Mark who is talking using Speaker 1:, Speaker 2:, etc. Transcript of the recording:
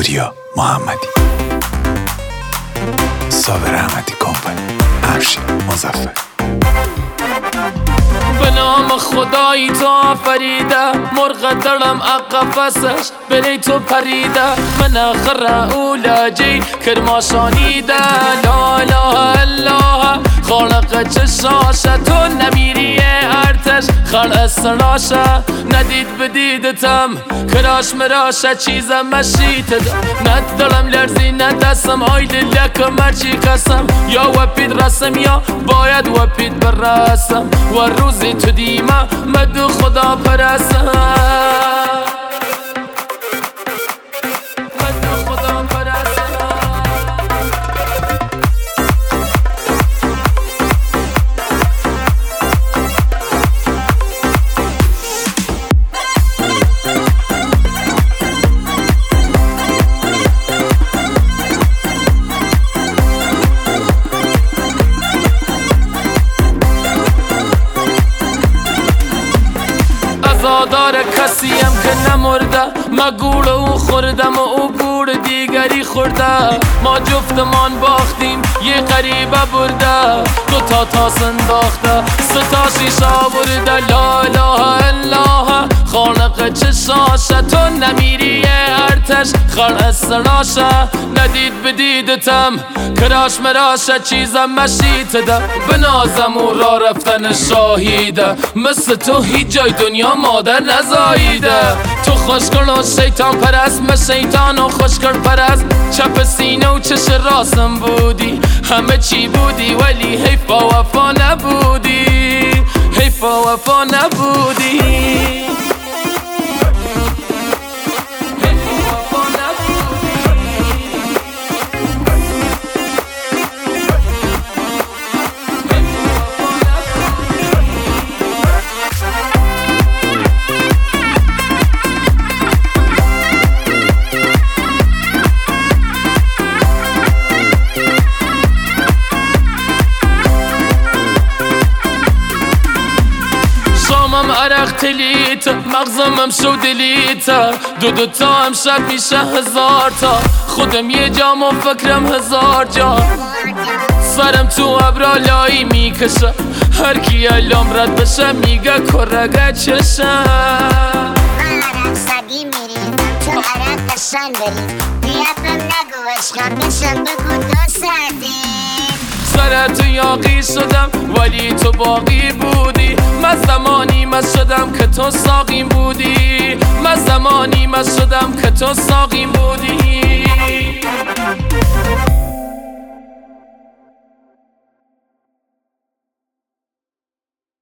Speaker 1: پوریا محمدی، صابر احمدی کمپانی، افشین مظفر.
Speaker 2: به نام خدایی تو آفریده، مرغ دلم قفسش بری تو پریده. من اخر اولاجی کرما شانیده، لا اله الا خالق چشاشه. تو نمیری ارتش خلق سراشه، ندید بدیدتم کراش مراشه. چیزم مشیت ندارم لرزی ندستم، آیل لکم مرچی قسم. یا وپید رسم یا باید وپید برسم، و روزی تو دیمه مدو خدا پرسم. عزادار کسیم که نمرده، ما گول او خوردم و او گور دیگری خورده. ما جفتمان باختیم یه غریبه برده، دو تا تاس انداخته ستا شیشا برده. لا اله الا خالق چشاشه، تو نمیری ارتش خلق سراشه. ندید بدیدتم کراش مراشه، چیزم مشیته ده به نازم او را رفتن شاهیده. مثل تو هیچ جای دنیا مادر نزاییده. تو خوشگل و شیطان پرست، من شیطان و خوشگل پرست. چپ سینه و چش راستم بودی، همه چی بودی ولی حیفا وفا نبودی، حیفا وفا نبودی. شامم عرق تلیت، مغزم شو دلیت. دو تا امشب میشه 1000 تا، خودم یه جام و فکرم 1000 جا. سرم تو ابرا لایی میکشه، هر کی الان رد بشه میگه کرگه چشه.
Speaker 3: عرق سدی میریم تو عرق قشن بریم، بیافم نگو عشقم بشم بگو تو سردیم.
Speaker 2: سر تو یاقی شدم ولی تو باقی بودی. من زمانی مست شدم که تو ساقیم بودی، من زمانی مست شدم که تو ساقیم بودی.